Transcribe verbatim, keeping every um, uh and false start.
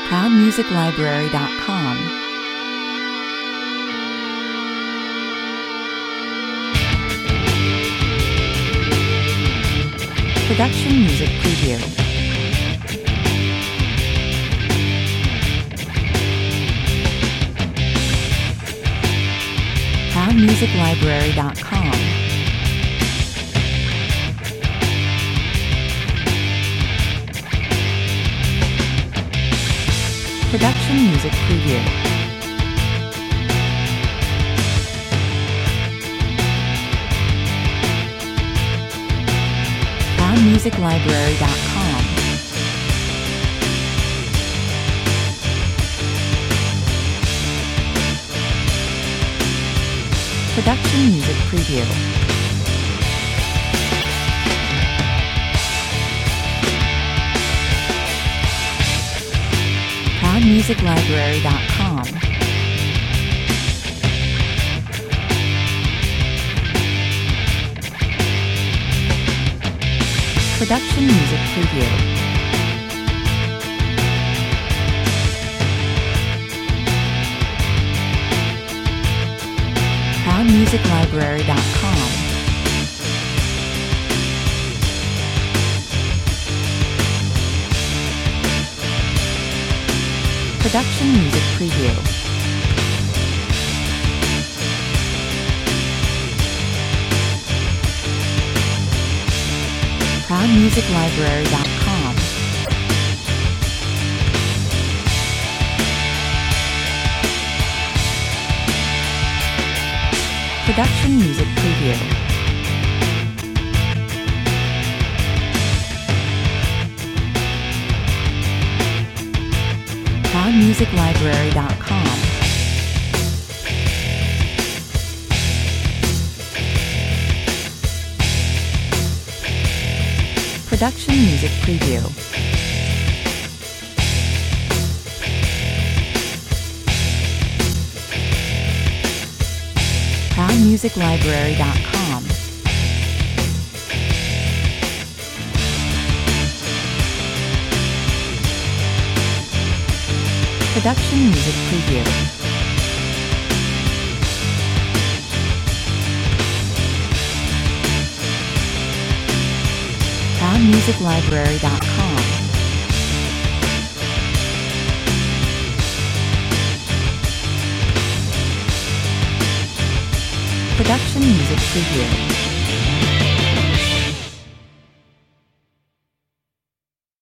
proud music library dot com. Production Music Preview. proud music library dot com. Production Music Preview. proud music library dot com. Production Music Preview. proud music library dot com. Production Music Preview. proud music library dot com. Production Music Preview. proud music library dot com. Production Music Preview. proud music library dot com. Production Music Preview. proud music library dot com. Production Music Preview. proud music library dot com. Production Music Preview.